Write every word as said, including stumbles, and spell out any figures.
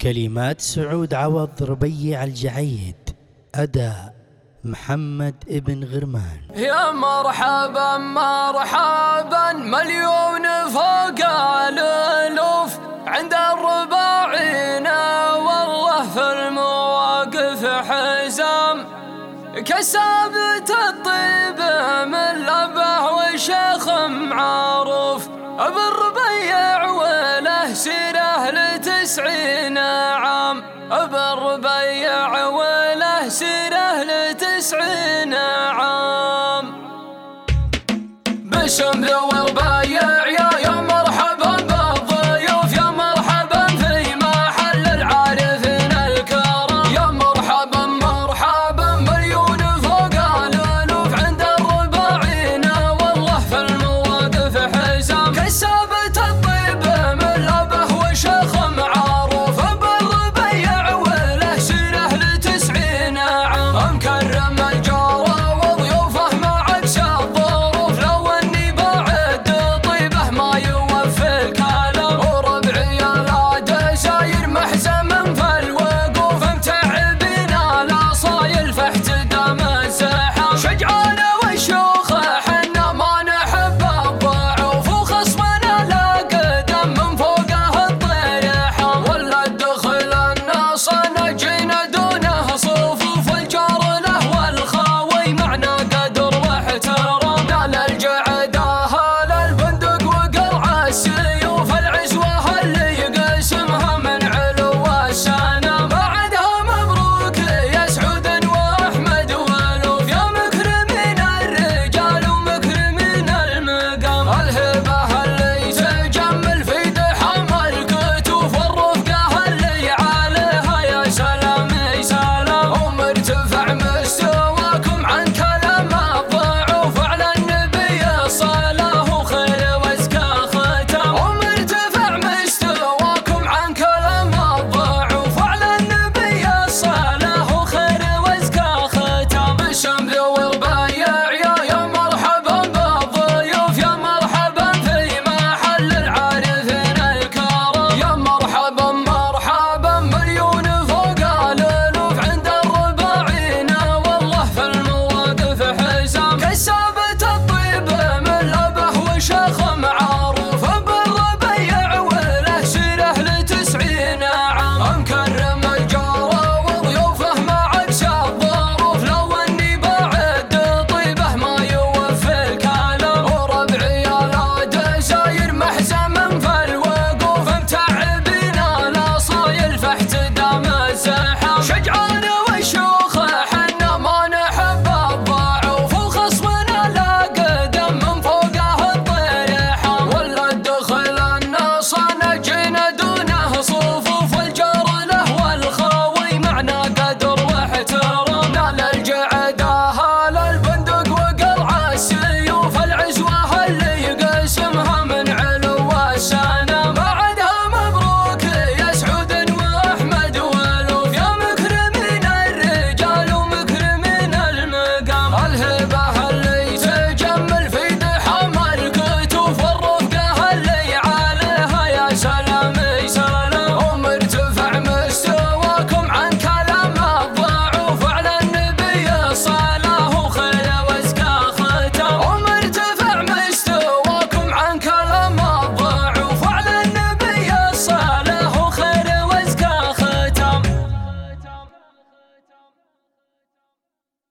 كلمات سعود عوض، ربيع الجعيد، أداء محمد ابن غرمان. يا مرحبا مرحبا مليون فوق الألوف عند الرباعين، والله في المواقف حزام كسابت الطيب من لبه وشيخ معروف، ابن ربيع وله سيره لتسعين عام، ابن ربيع وله سيره لتسعين عام. بشمل وربيع يا يا مرحبا بالضيوف، يا مرحبا في محل العارفين الكرام، يا مرحبا مرحبا مليون فوق الألوف عند الرباعين، والله في المواقف حزام كسابت الطيب من لبه وشيخ معروف، ابن ربيع وله سيره لتسعين عام، مكرم الجاره وضيوفه مع عكس الظروف، لو اني بعد طيبه ما يوفي الكلام، وربعي العاد ساير محزم في الوقوف، متعبين الاصايل فاحتدام الزحام، شجعانه والشيوخ حنا ما نحب الضعوف، وخصمنا الاقدم من فوقه الطيحان، ولا الدخل الناص نجينا دونه صفوف، الجار له والخاوي معنا قدر واحترام، نال الجعد اهل البندق وقرع السيوف، العزوه اللي يقسمها من علو السنام، بعدها مبروك يا سعود واحمد والوف، يا مكرمين الرجال ومكرمين المقام، الهبه اللي تجمل في دحام الكتوف، والرفقه اللي عليها يا سلام يا سلام، ومرتفع مستواكم عن كلام الضعوف، على النبي صلاه خير وازكى ختام، ومرتفع مستواكم عن كلام الضعوف، على النبي صلاه خير وازكى ختام. بالشمل وربيع يا يا مرحبا بالضيوف، يا مرحبا في محل العارفين الكرام، يا مرحبا مرحبا مليون فوق الألوف عند الرباعين، والله في المواقف حزام كسابت الطيب من لبه وشيخ معروف، ابن ربيع وله سيره لتسعين عام، مكرم الجاره وضيوفه مع عكس الظروف، لو اني بعد طيبه ما يوفي الكلام، وربعي العاد ساير محزم في الوقوف، متعبين الاصايل فاحتدام